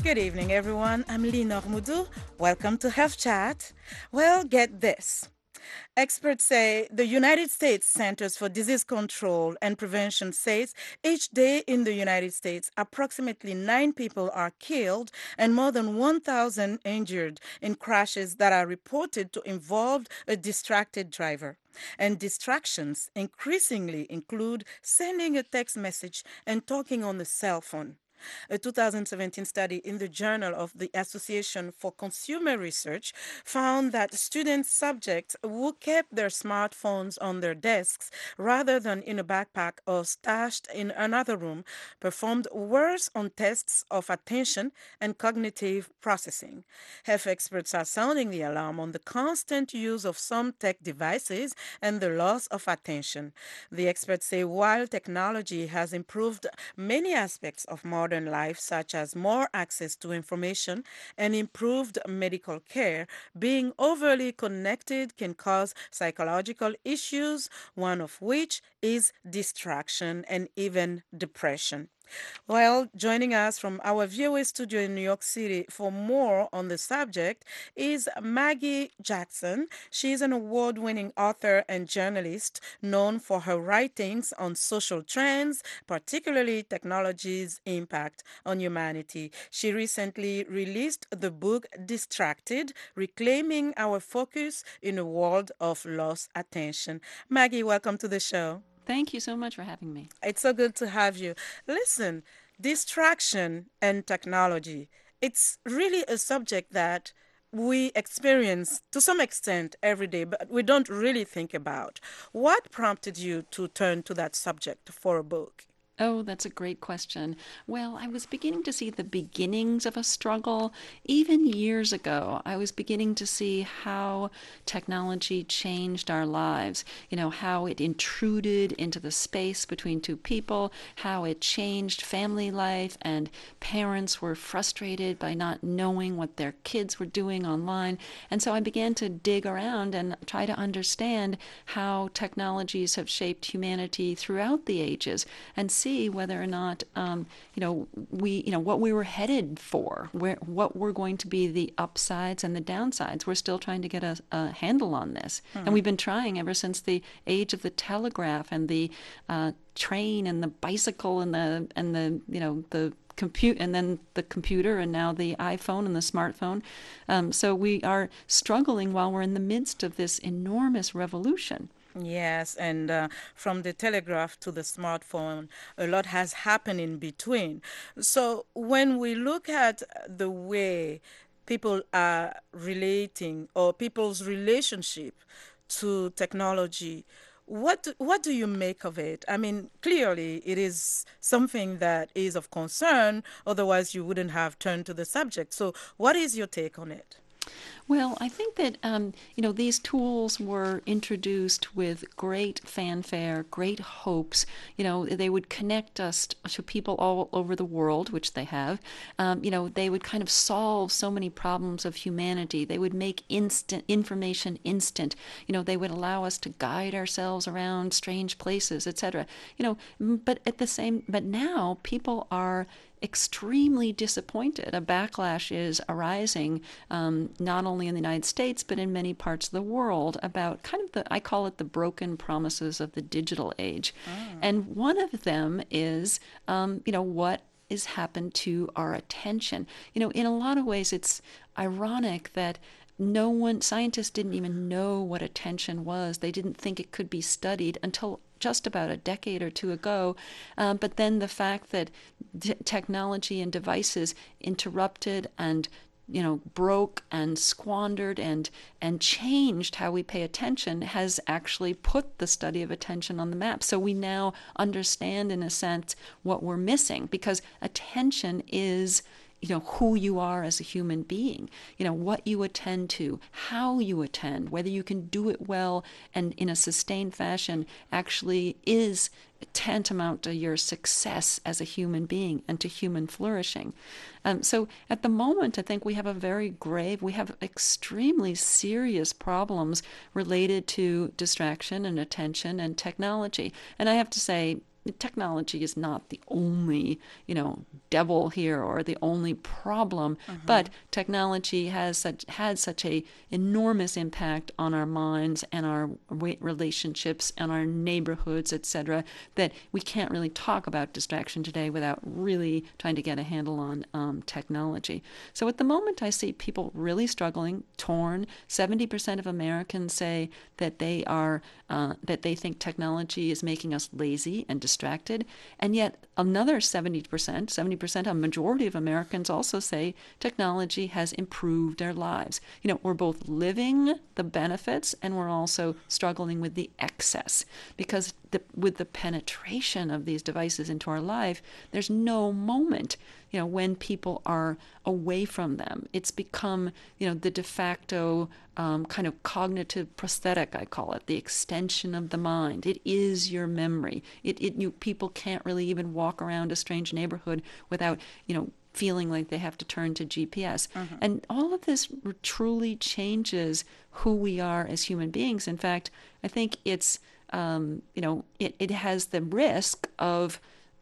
Good evening, everyone. I'm Lina Moudou. Welcome to Health Chat. Well, get this. Experts say the United States Centers for Disease Control and Prevention says each day in the United States, approximately 9 people are killed and more than 1,000 injured in crashes that are reported to involve a distracted driver. And distractions increasingly include sending a text message and talking on the cell phone. A 2017 study in the Journal of the Association for Consumer Research found that student subjects who kept their smartphones on their desks rather than in a backpack or stashed in another room performed worse on tests of attention and cognitive processing. Health experts are sounding the alarm on the constant use of some tech devices and the loss of attention. The experts say while technology has improved many aspects of modern life, such as more access to information and improved medical care, being overly connected can cause psychological issues, one of which is distraction and even depression. Well, joining us from our VOA studio in New York City for more on the subject is Maggie Jackson. She's an award winning author and journalist known for her writings on social trends, particularly technology's impact on humanity. She recently released the book Distracted: Reclaiming Our Focus in a World of Lost Attention. Maggie, welcome to the show. Thank you so much for having me. It's so good to have you. Listen, distraction and technology, it's really a subject that we experience to some extent every day, but we don't really think about. What prompted you to turn to that subject for a book? Oh, that's a great question. Well, I was beginning to see the beginnings of a struggle. Even years ago, I was beginning to see how technology changed our lives. How it intruded into the space between two people, how it changed family life, and parents were frustrated by not knowing what their kids were doing online. And so I began to dig around and try to understand how technologies have shaped humanity throughout the ages and see whether or not what we were headed for, what were going to be the upsides and the downsides. We're still trying to get a handle on this, and we've been trying ever since the age of the telegraph and the train and the bicycle and the compute, and then the computer, and now the iPhone and the smartphone. So we are struggling while we're in the midst of this enormous revolution. Yes, and from the telegraph to the smartphone, a lot has happened in between. So when we look at the way people are relating or people's relationship to technology, what do you make of it? I mean, clearly it is something that is of concern, otherwise you wouldn't have turned to the subject. So what is your take on it? Well, I think that these tools were introduced with great fanfare, great hopes. They would connect us to people all over the world, which they have. They would kind of solve so many problems of humanity. They would make instant information instant. They would allow us to guide ourselves around strange places, etc. But now people are extremely disappointed. A backlash is arising, not only in the United States, but in many parts of the world, about kind of I call it the broken promises of the digital age. And one of them is, what has happened to our attention. In a lot of ways, it's ironic that scientists didn't even know what attention was. They didn't think it could be studied until just about a decade or two ago. But then the fact that technology and devices interrupted and broke and squandered and changed how we pay attention has actually put the study of attention on the map. So we now understand, in a sense, what we're missing, because attention is who you are as a human being, what you attend to, how you attend, whether you can do it well and in a sustained fashion actually is tantamount to your success as a human being and to human flourishing. So at the moment, I think we have extremely serious problems related to distraction and attention and technology. And I have to say, technology is not the only, devil here or the only problem, but technology has had such a enormous impact on our minds and our relationships and our neighborhoods, etc., that we can't really talk about distraction today without really trying to get a handle on technology. So at the moment, I see people really struggling, torn. 70% of Americans say that they think technology is making us lazy and distracted, and yet another 70%, a majority of Americans also say technology has improved their lives. We're both living the benefits and we're also struggling with the excess, because with the penetration of these devices into our life, there's no moment when people are away from them. It's become, the de facto kind of cognitive prosthetic, I call it, the extension of the mind. It is your memory. People can't really even walk around a strange neighborhood without, feeling like they have to turn to GPS. And all of this truly changes who we are as human beings. In fact, I think it's, it has the risk of,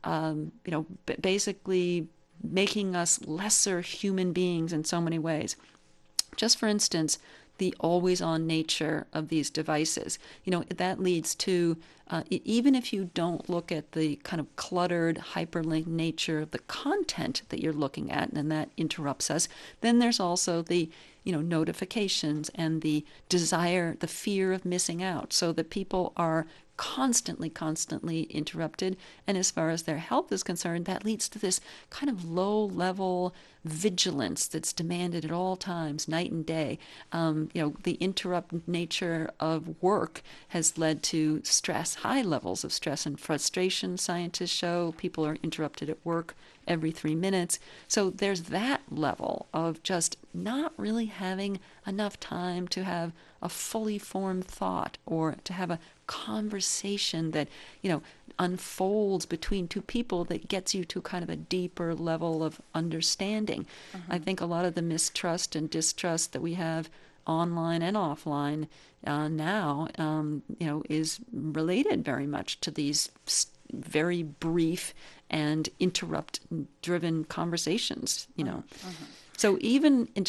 basically making us lesser human beings in so many ways. Just for instance, the always-on nature of these devices. That leads to, even if you don't look at the kind of cluttered, hyperlinked nature of the content that you're looking at, and that interrupts us, then there's also the notifications and the desire, the fear of missing out, so that people are constantly interrupted. And as far as their health is concerned, that leads to this kind of low-level vigilance that's demanded at all times, night and day. The interrupt nature of work has led to stress, high levels of stress and frustration. Scientists show people are interrupted at work every 3 minutes. So there's that level of just not really having enough time to have a fully formed thought or to have a conversation that, unfolds between two people that gets you to kind of a deeper level of understanding. I think a lot of the mistrust and distrust that we have online and offline now, is related very much to these very brief and interrupt-driven conversations. So even in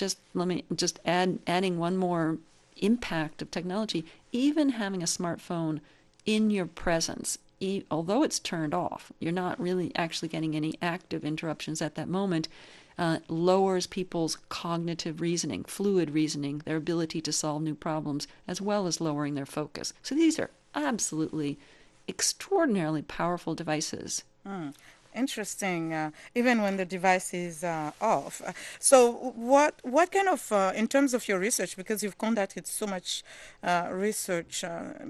adding one more impact of technology, even having a smartphone in your presence, although it's turned off, you're not really actually getting any active interruptions at that moment, lowers people's cognitive reasoning, fluid reasoning, their ability to solve new problems, as well as lowering their focus. So these are absolutely extraordinarily powerful devices. Interesting. Even when the device is off. So, what kind of, in terms of your research, because you've conducted so much research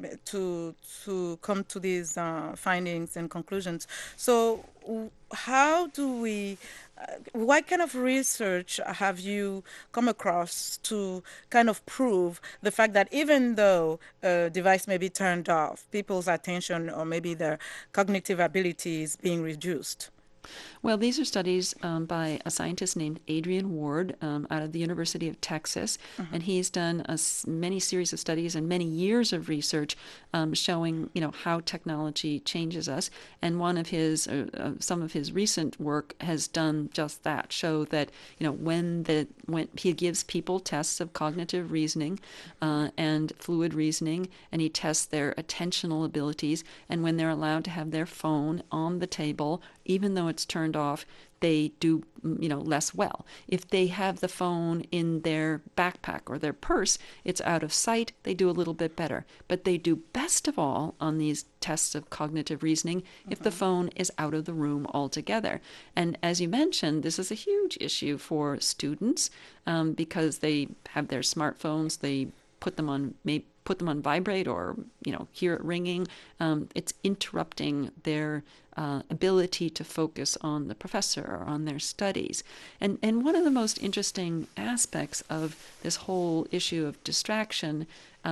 to come to these findings and conclusions. So, how do we? What kind of research have you come across to kind of prove the fact that even though a device may be turned off, people's attention or maybe their cognitive ability is being reduced? Well, these are studies by a scientist named Adrian Ward out of the University of Texas, and he's done many series of studies and many years of research showing, how technology changes us. And some of his recent work has done just that, show that, when he gives people tests of cognitive reasoning and fluid reasoning, and he tests their attentional abilities, and when they're allowed to have their phone on the table, even though it's turned off, they do, less well. If they have the phone in their backpack or their purse, it's out of sight, they do a little bit better. But they do best of all on these tests of cognitive reasoning if the phone is out of the room altogether. And as you mentioned, this is a huge issue for students because they have their smartphones, they put them on vibrate or hear it ringing. It's interrupting their ability to focus on the professor or on their studies. And one of the most interesting aspects of this whole issue of distraction,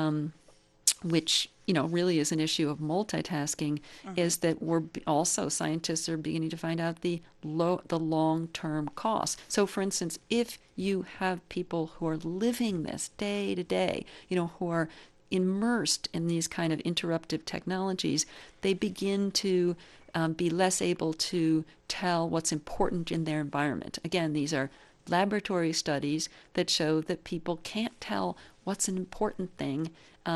which really is an issue of multitasking, is that scientists are beginning to find out the long-term costs. So, for instance, if you have people who are living this day to day, who are immersed in these kind of interruptive technologies, they begin to be less able to tell what's important in their environment. Again, these are laboratory studies that show that people can't tell what's an important thing,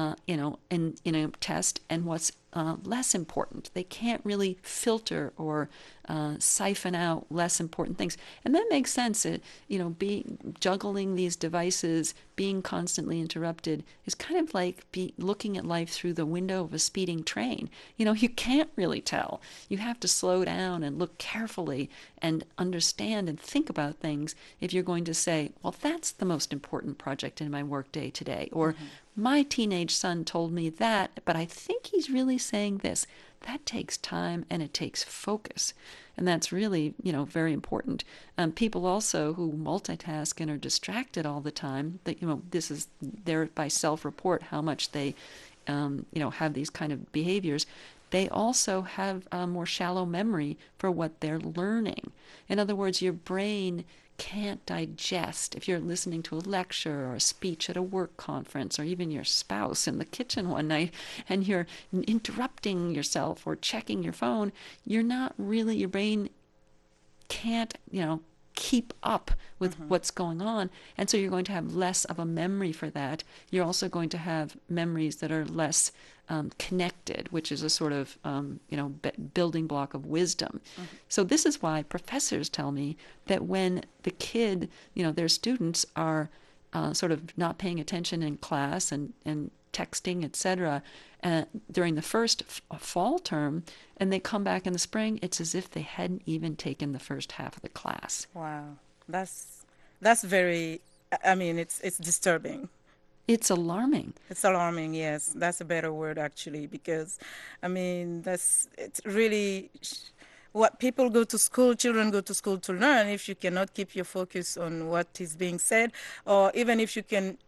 in a test and what's less important. They can't really filter or siphon out less important things, and that makes sense. Juggling these devices, being constantly interrupted, is kind of like looking at life through the window of a speeding train. You can't really tell. You have to slow down and look carefully and understand and think about things if you're going to say, well, that's the most important project in my workday today, or my teenage son told me that, but I think he's really saying this. That takes time and it takes focus. And that's really, very important. People also who multitask and are distracted all the time, that, this is by self-report how much they, have these kind of behaviors. They also have a more shallow memory for what they're learning. In other words, your brain can't digest. If you're listening to a lecture or a speech at a work conference, or even your spouse in the kitchen one night, and you're interrupting yourself or checking your phone, your brain can't, keep up with what's going on. And so you're going to have less of a memory for that. You're also going to have memories that are less connected, which is a sort of, building block of wisdom. So this is why professors tell me that when the kid, their students are sort of not paying attention in class and texting, etc., during the first fall term, and they come back in the spring, it's as if they hadn't even taken the first half of the class. Wow, that's very. I mean, it's disturbing. It's alarming. It's alarming. Yes, that's a better word actually, because, I mean, it's really what children go to school to learn. If you cannot keep your focus on what is being said, or even if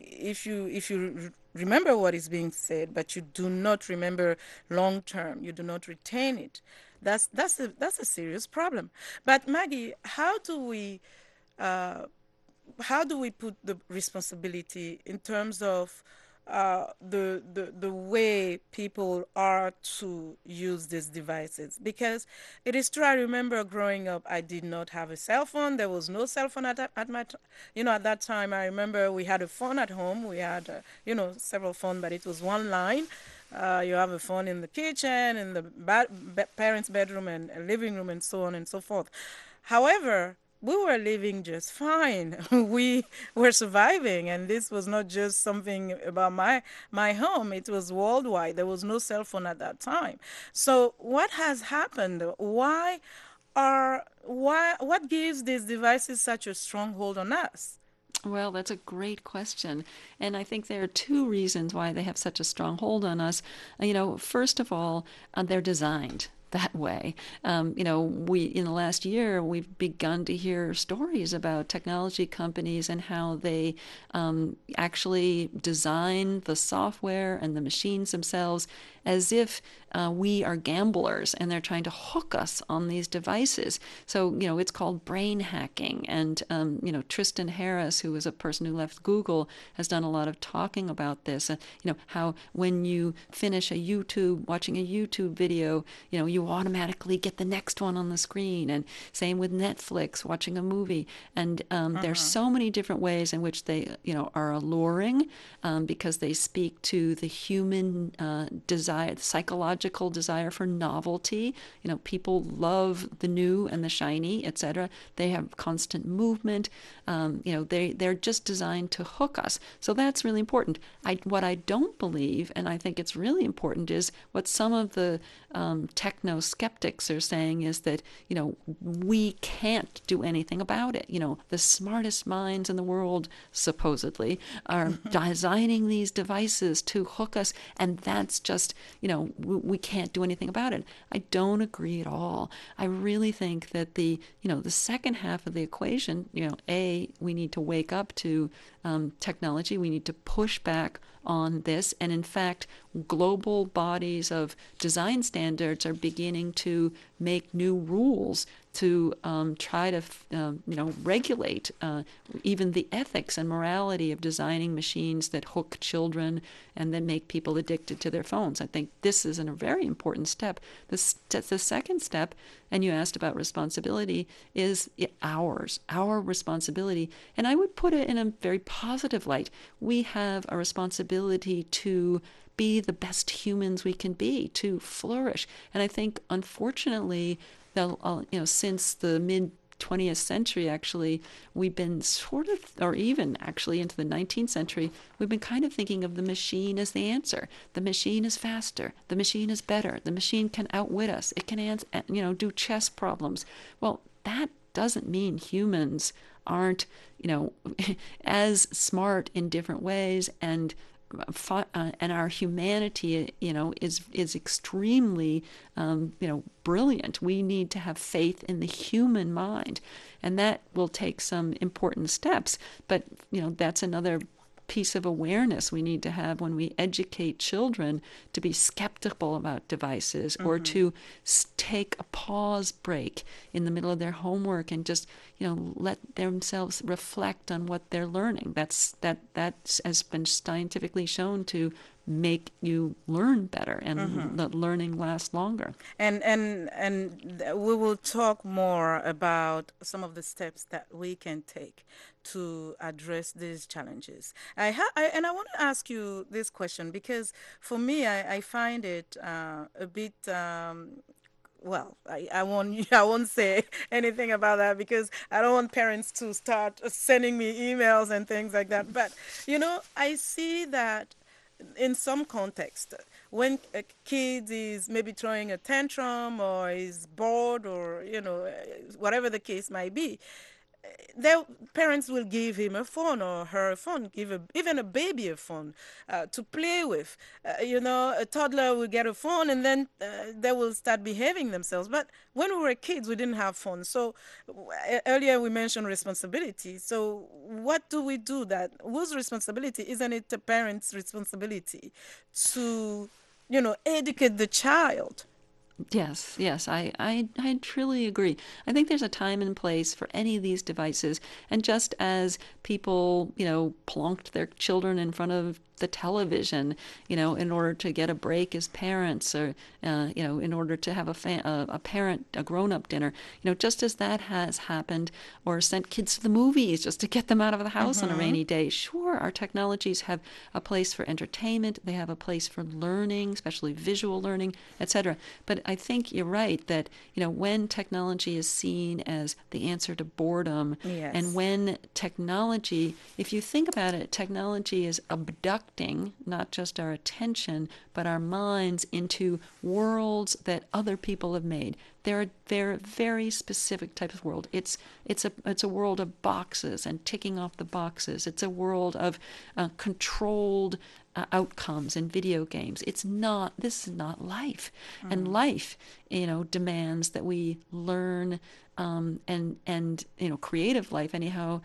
you remember what is being said, but you do not remember long term, you do not retain it, that's a serious problem. But Maggie, how do we put the responsibility in terms of the way people are to use these devices? Because it is true, I remember growing up, I did not have a cell phone. There was no cell phone at that time. I remember we had a phone at home. We had several phones, but it was one line. You have a phone in the kitchen, in the parents' bedroom and living room, and so on and so forth. However, we were living just fine. We were surviving, and this was not just something about my home. It was worldwide. There was no cell phone at that time. So what has happened? What gives these devices such a stronghold on us? Well, that's a great question. And I think there are two reasons why they have such a strong hold on us. First of all, they're designed that way. We in the last year, we've begun to hear stories about technology companies and how they actually design the software and the machines themselves as if we are gamblers and they're trying to hook us on these devices. So, it's called brain hacking. And, Tristan Harris, who is a person who left Google, has done a lot of talking about this. How when you finish watching a YouTube video, you automatically get the next one on the screen. And same with Netflix, watching a movie. And there's so many different ways in which they, are alluring because they speak to the human desire, the psychological desire for novelty. People love the new and the shiny, etc. They have constant movement. They're just designed to hook us. So that's really important. What I don't believe, and I think it's really important, is what some of the techno skeptics are saying is that, we can't do anything about it. The smartest minds in the world, supposedly, are designing these devices to hook us, and that's just, we can't do anything about it. I don't agree at all. I really think that the second half of the equation, we need to wake up to technology. We need to push back on this. And in fact, global bodies of design standards are beginning to make new rules to try to, regulate even the ethics and morality of designing machines that hook children and then make people addicted to their phones. I think this is a very important step. The second step, and you asked about responsibility, is our responsibility. And I would put it in a very positive light. We have a responsibility to be the best humans we can be, to flourish. And I think, unfortunately, since the mid 20th century, actually, we've been sort of, or even actually into the 19th century, we've been kind of thinking of the machine as the answer. The machine is faster. The machine is better. The machine can outwit us. It can, do chess problems. Well, that doesn't mean humans aren't, as smart in different ways, and our humanity, is extremely, brilliant. We need to have faith in the human mind, and that will take some important steps. But that's another piece of awareness we need to have when we educate children to be skeptical about devices, or to take a pause break in the middle of their homework and just let themselves reflect on what they're learning. That has been scientifically shown to make you learn better, and let learning last longer. And we will talk more about some of the steps that we can take to address these challenges. I want to ask you this question, because for me, I find it a bit. Well, I won't say anything about that, because I don't want parents to start sending me emails and things like that. But I see that in some context, when a kid is maybe throwing a tantrum or is bored, or whatever the case might be, their parents will give him a phone or her a phone, even a baby a phone to play with. A toddler will get a phone, and then they will start behaving themselves. But when we were kids, we didn't have phones. So earlier we mentioned responsibility. So what do we do? That whose responsibility? Isn't it the parents' responsibility to, educate the child? Yes, I truly agree. I think there's a time and place for any of these devices. And just as people, plonked their children in front of the television, in order to get a break as parents, or, in order to have a grown-up dinner, just as that has happened, or sent kids to the movies just to get them out of the house on a rainy day. Sure, our technologies have a place for entertainment. They have a place for learning, especially visual learning, etc. But I think you're right that, when technology is seen as the answer to boredom, Yes. and when technology, if you think about it, technology is abducting not just our attention, but our minds into worlds that other people have made. They're very specific type of world. It's a world of boxes and ticking off the boxes. It's a world of controlled outcomes in video games. This is not life. And life, demands that we learn, and creative life anyhow,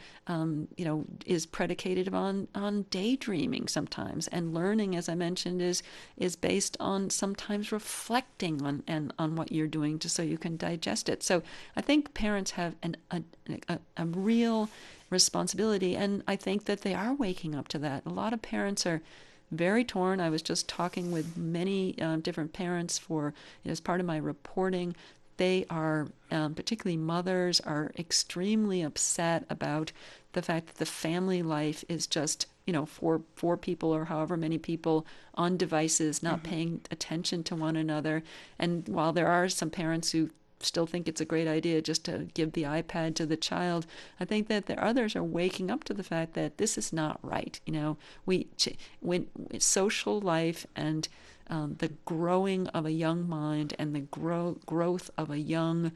is predicated on daydreaming sometimes. And learning, as I mentioned, is based on sometimes reflecting on what you're doing, just so you can digest it. So I think parents have a real responsibility, and I think that they are waking up to that. A lot of parents are very torn. I was just talking with many different parents as part of my reporting. They are, particularly mothers, are extremely upset about the fact that the family life is just, four people or however many people on devices, not paying attention to one another. And while there are some parents who still think it's a great idea just to give the iPad to the child, I think that the others are waking up to the fact that this is not right. When social life and the growing of a young mind, and the growth of a young,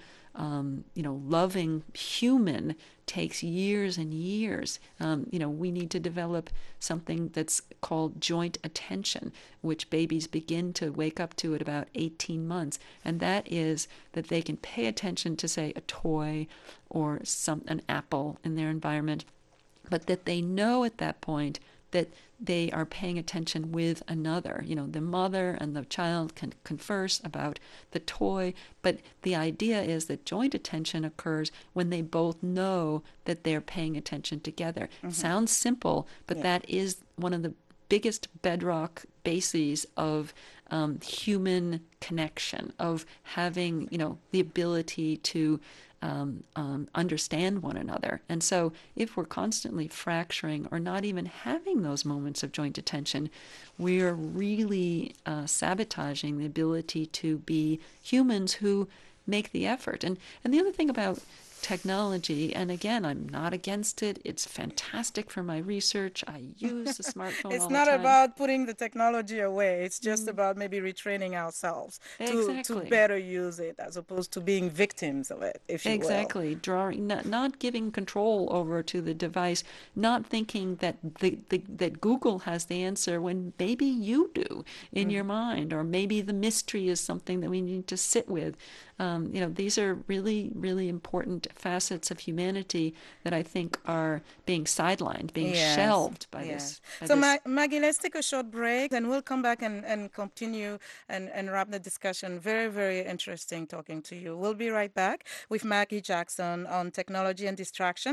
loving human takes years and years. We need to develop something that's called joint attention, which babies begin to wake up to at about 18 months. And that is that they can pay attention to, say, a toy or an apple in their environment, but that they know at that point that they are paying attention with another. The mother and the child can converse about the toy, but the idea is that joint attention occurs when they both know that they're paying attention together. Sounds simple, but that is one of the biggest bedrock bases of human connection, of having, the ability to understand one another. And so if we're constantly fracturing or not even having those moments of joint attention, we're really sabotaging the ability to be humans who make the effort. And the other thing about technology, and again, I'm not against it. It's fantastic for my research. I use the smartphone all It's the not time. about putting the technology away. It's just about maybe retraining ourselves to Exactly. better use it as opposed to being victims of it, if you will. Exactly. Drawing, not giving control over to the device, not thinking that that Google has the answer when maybe you do in your mind, or maybe the mystery is something that we need to sit with. These are really, really important facets of humanity that I think are being sidelined, being shelved by this. So, Maggie, let's take a short break and we'll come back and continue and wrap the discussion. Very, very interesting talking to you. We'll be right back with Maggie Jackson on technology and distraction.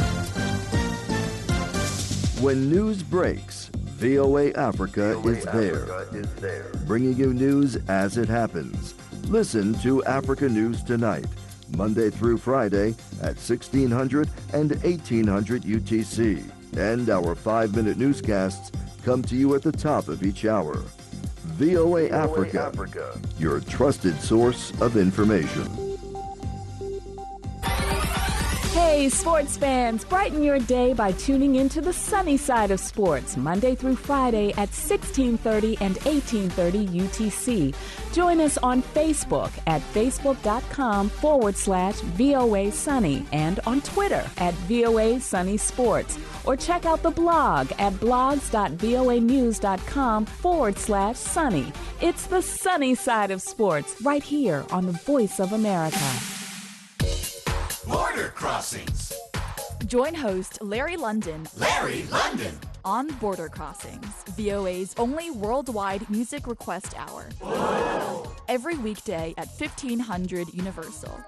When news breaks, VOA Africa is there, bringing you news as it happens. Listen to Africa News Tonight, Monday through Friday at 1600 and 1800 UTC. And our 5-minute newscasts come to you at the top of each hour. VOA Africa, your trusted source of information. Hey, sports fans, brighten your day by tuning into the sunny side of sports, Monday through Friday at 1630 and 1830 UTC. Join us on Facebook at facebook.com/VOA Sunny and on Twitter at VOA Sunny Sports. Or check out the blog at blogs.voanews.com/sunny. It's the sunny side of sports right here on the Voice of America. Border Crossings. Join host Larry London on Border Crossings, VOA's only worldwide music request hour. Whoa. Every weekday at 1500 Universal.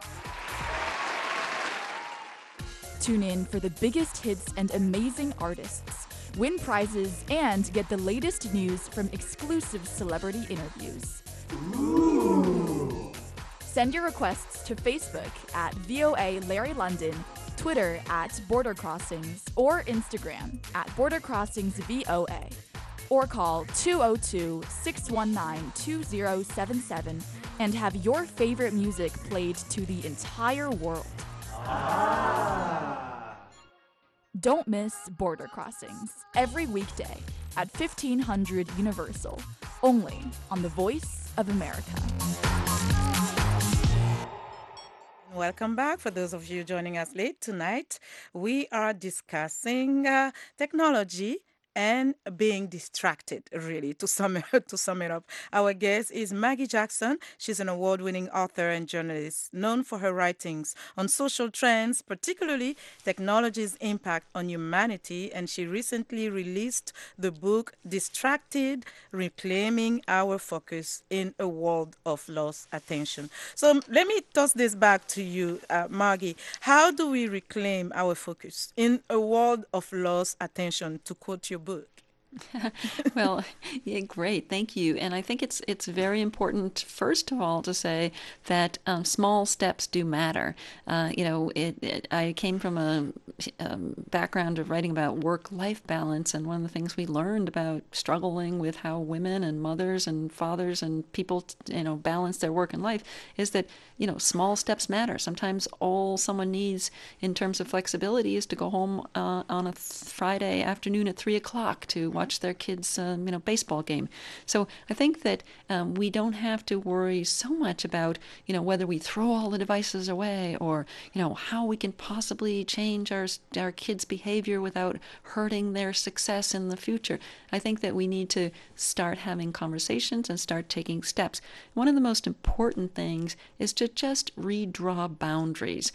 Tune in for the biggest hits and amazing artists, win prizes, and get the latest news from exclusive celebrity interviews. Ooh. Send your requests to Facebook at VOA Larry London, Twitter at Border Crossings, or Instagram at Border Crossings VOA. Or call 202-619-2077 and have your favorite music played to the entire world. Don't miss Border Crossings every weekday at 1500 Universal, only on the Voice of America. Welcome back. For those of you joining us late tonight, we are discussing technology and being distracted, really, to sum it up. Our guest is Maggie Jackson. She's an award-winning author and journalist known for her writings on social trends, particularly technology's impact on humanity, and she recently released the book Distracted: Reclaiming Our Focus in a World of Lost Attention. So let me toss this back to you, Maggie. How do we reclaim our focus in a world of lost attention, to quote your book? Well, yeah, great. Thank you. And I think it's very important, first of all, to say that small steps do matter. I came from a background of writing about work-life balance, and one of the things we learned about struggling with how women and mothers and fathers and people, balance their work and life is that, small steps matter. Sometimes all someone needs in terms of flexibility is to go home on a Friday afternoon at 3 o'clock to watch their kids' baseball game. So I think that we don't have to worry so much about whether we throw all the devices away, or how we can possibly change our kids' behavior without hurting their success in the future. I think that we need to start having conversations and start taking steps. One of the most important things is to just redraw boundaries.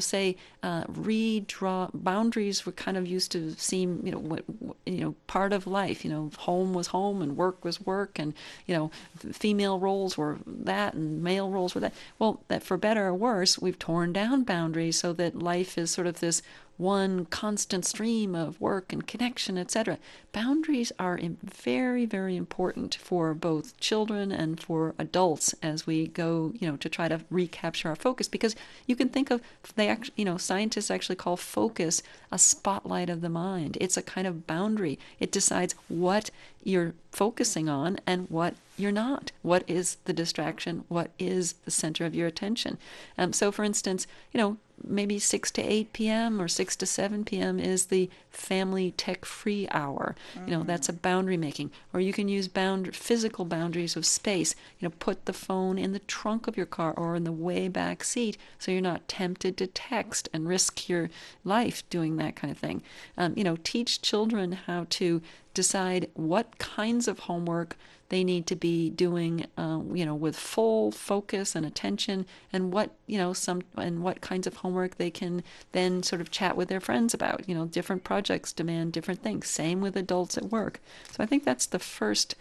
Redraw boundaries were kind of used to seem, part of life. Home was home and work was work, and female roles were that and male roles were that. Well, that for better or worse, we've torn down boundaries so that life is sort of this one constant stream of work and connection, etc. Boundaries are very, very important for both children and for adults as we go, to try to recapture our focus. Because you can think of, scientists actually call focus a spotlight of the mind. It's a kind of boundary. It decides what you're focusing on and what you're not. What is the distraction? What is the center of your attention? So, for instance, maybe 6 to 8 p.m. or 6 to 7 p.m. is the family tech-free hour. That's a boundary making. Or you can use physical boundaries of space. Put the phone in the trunk of your car or in the way back seat so you're not tempted to text and risk your life doing that kind of thing. Teach children how to decide what kinds of homework they need to be doing, with full focus and attention, and what kinds of homework they can then sort of chat with their friends about. Different projects demand different things. Same with adults at work. So I think that's the first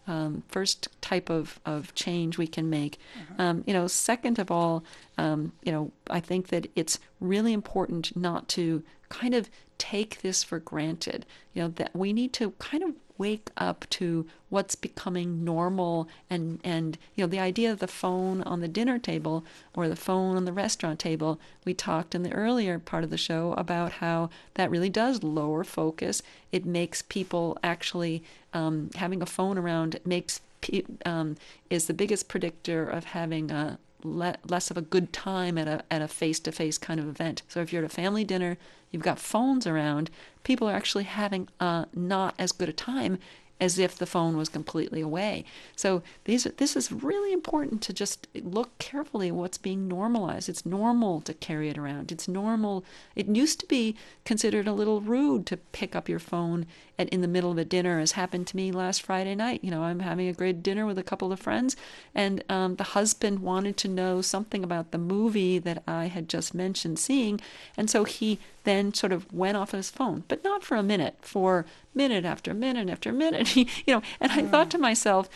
type of change we can make. Second of all, I think that it's really important not to kind of take this for granted. That we need to kind of wake up to what's becoming normal, and the idea of the phone on the dinner table or the phone on the restaurant table. We talked in the earlier part of the show about how that really does lower focus. It makes people actually having a phone around is the biggest predictor of having a less of a good time at a face-to-face kind of event. So if you're at a family dinner, you've got phones around, people are actually having not as good a time as if the phone was completely away. So this is really important to just look carefully at what's being normalized. It's normal to carry it around. It's normal. It used to be considered a little rude to pick up your phone in the middle of a dinner, as happened to me last Friday night. I'm having a great dinner with a couple of friends, and the husband wanted to know something about the movie that I had just mentioned seeing, and so he then sort of went off his phone, but not for a minute, for minute after minute after minute. And I thought to myself,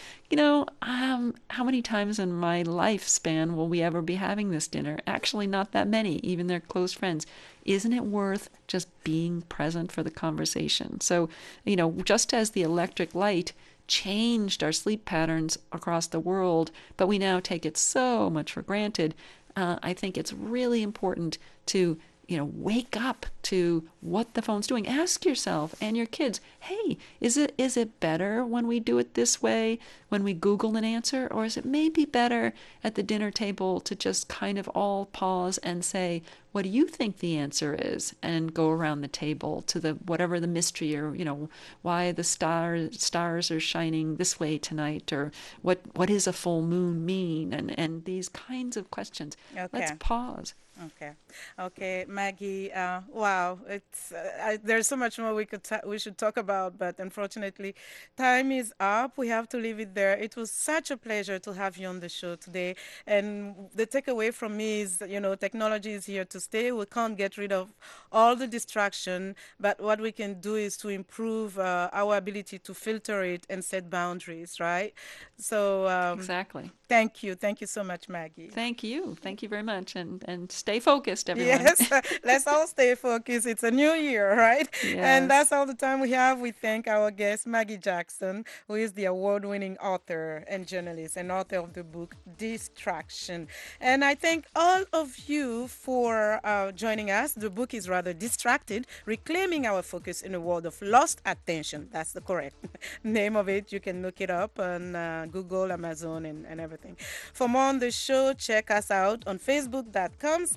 how many times in my lifespan will we ever be having this dinner? Actually, not that many, even their close friends. Isn't it worth just being present for the conversation? So, just as the electric light changed our sleep patterns across the world, but we now take it so much for granted, I think it's really important to wake up to what the phone's doing. Ask yourself and your kids, hey, is it better when we do it this way, when we Google an answer, or is it maybe better at the dinner table to just kind of all pause and say, what do you think the answer is? And go around the table to whatever the mystery, or why the stars are shining this way tonight, or what does a full moon mean, and these kinds of questions. Okay. Let's pause. Okay, Maggie. Wow, it's there's so much more we should talk about, but unfortunately, time is up. We have to leave it there. It was such a pleasure to have you on the show today, and the takeaway from me is, technology is here to stay. We can't get rid of all the distraction, but what we can do is to improve our ability to filter it and set boundaries, right? So Exactly. Thank you so much, Maggie. Thank you very much, and stay focused, everyone. Yes, let's all stay focused. It's a new year, right? Yes. And that's all the time we have. We thank our guest, Maggie Jackson, who is the award-winning author and journalist and author of the book Distraction. And I thank all of you for joining us. The book is rather Distracted, Reclaiming Our Focus in a World of Lost Attention. That's the correct name of it. You can look it up on Google, Amazon, and everything. For more on the show, check us out on Facebook.com/.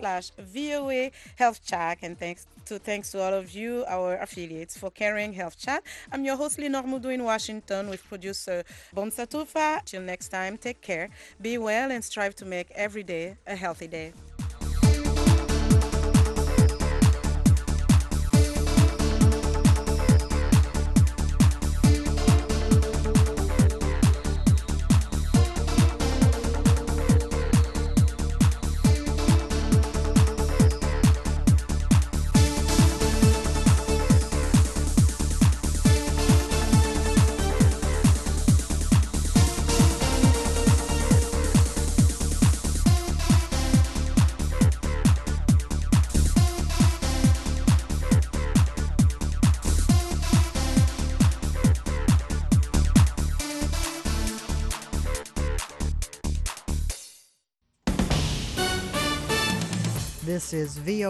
facebook.com/VOA Health Chat. And thanks to all of you, our affiliates, for carrying Health Chat. I'm your host, Lenore Moudou in Washington with producer Bon Satoufa. Till next time, take care, be well, and strive to make every day a healthy day. This is VOA